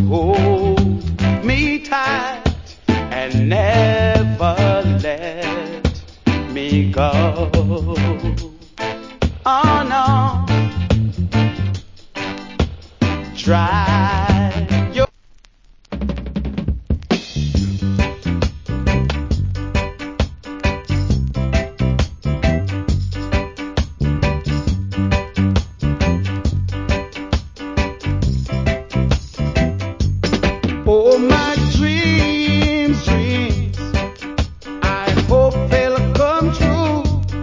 hold me tight and never let me go. Oh no, try your oh my dreams, dreams, I hope they'll come true.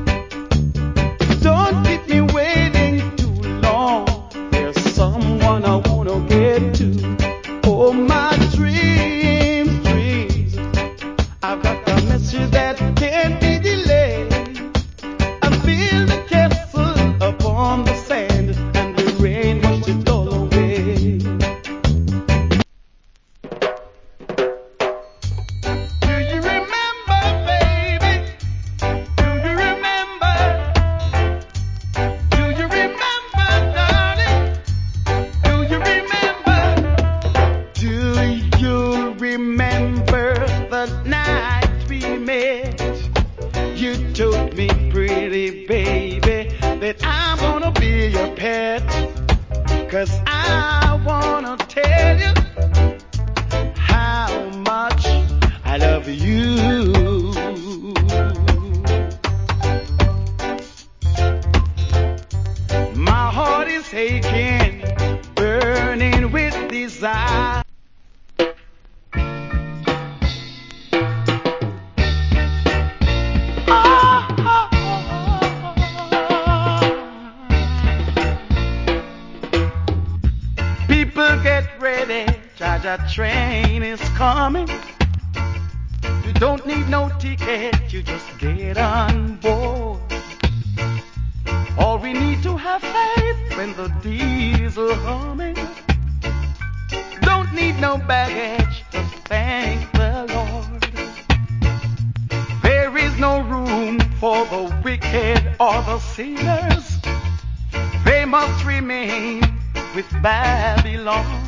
Don't keep me waiting too long. There's someone I wanna get to. Oh my dreams, dreams, I've got a message that can't be delayed. I built a castle upon the sand, and the rain washed it all away. Do you remember, baby? Do you remember? Do you remember, darling? Do you remember? Do you remember the night we met? You told me, pretty baby, that I'm gonna be your pet. 'Cause I wanna tell you how much I love you. My heart is aching, burning with desire. People get ready, Jaja train is coming. You don't need no ticket, you just get on board. All we need to have faith when the diesel humming. Don't need no baggage, just thank the Lord. There is no room for the wicked or the sinners. They must remain with Babylon.